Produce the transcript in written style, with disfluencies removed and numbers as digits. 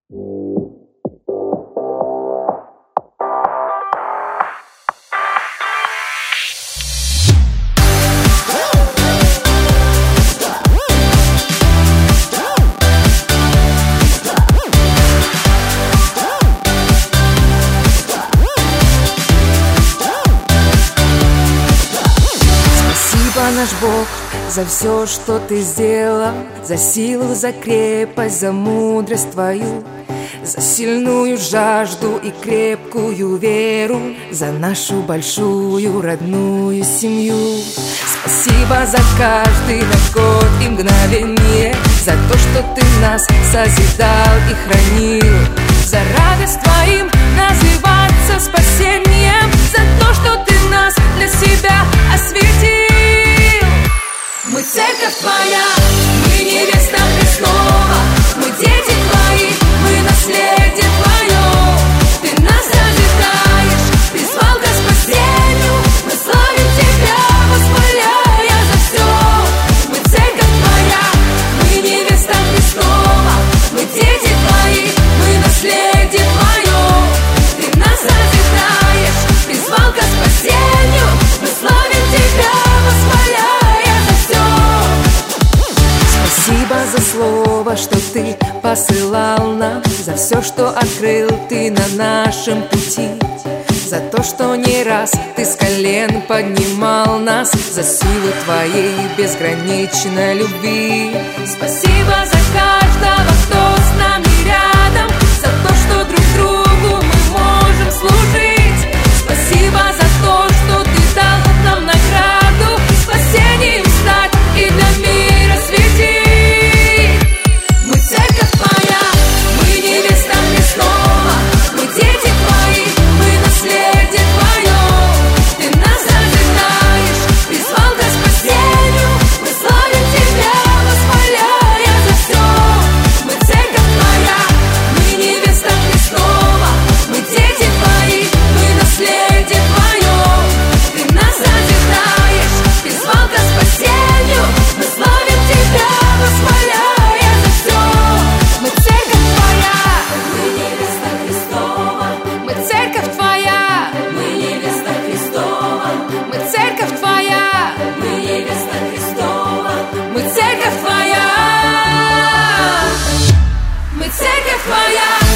Наш Бог, за все, что ты сделал, за силу, за крепость, за мудрость твою, за сильную жажду и крепкую веру, за нашу большую родную семью. Спасибо за каждый наш год и мгновение, за то, что ты нас созидал и хранил, за радость твоим называться спасением, за то, что ты нас для себя осветил. Мы церковь твоя, мы невеста Христова, мы дети твои, мы наследие твое. Ты нас зажигаешь, призвал ко спасению, мы славим тебя, восхваляя за все. Мы церковь твоя, мы невеста Христова, мы дети твои, мы наследие твое. Ты нас зажигаешь, призвал ко спасению, мы славим тебя, восхваляя. Спасибо за слово, что ты посылал нам, за все, что открыл ты на нашем пути, за то, что не раз ты с колен поднимал нас, за силу твоей безграничной любви. Спасибо за каждого, кто с нами рядом, за то, что друг другу мы можем служить. Спасибо за то, что ты дал нам награду, спасением стать и для мира светить. Церковь твоя.